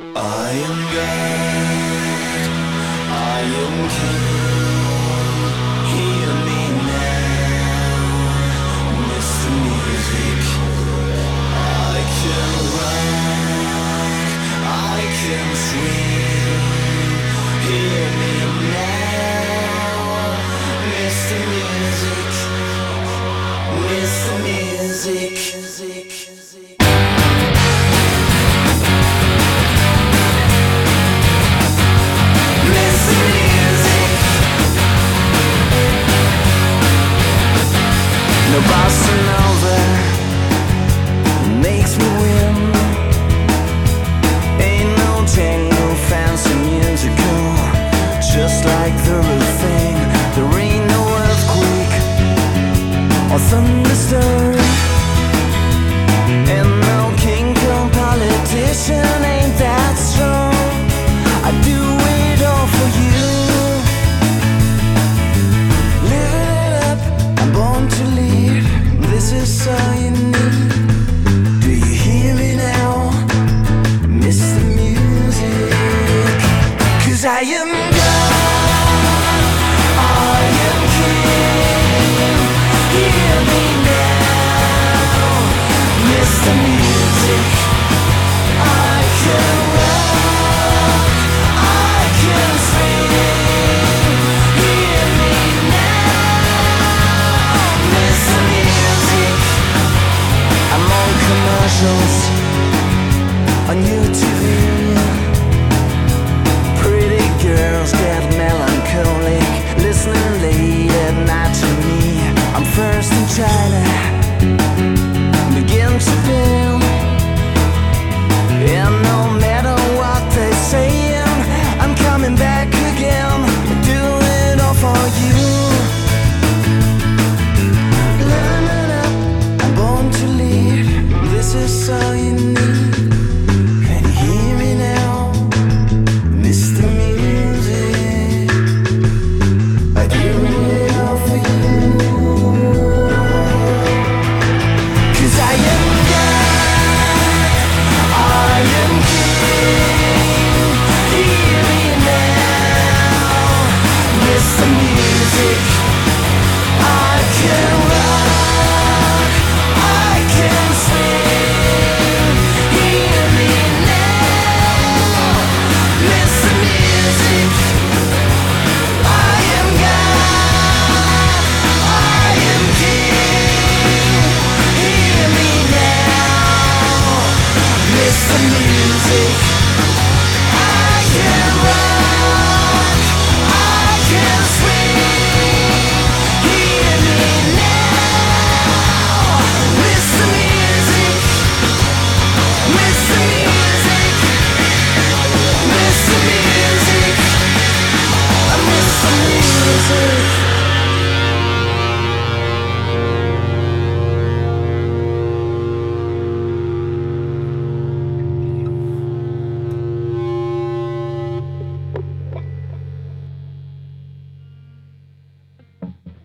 I am God, I am King. Hear me now, Mr. Music. I can rock, I can swing. Hear me now, Mr. Music, Mr. Music. No bossa nova makes me win. Ain't no tango, fancy musical, just like the real thing. There ain't no earthquake or thunderstorm, and no king, politician.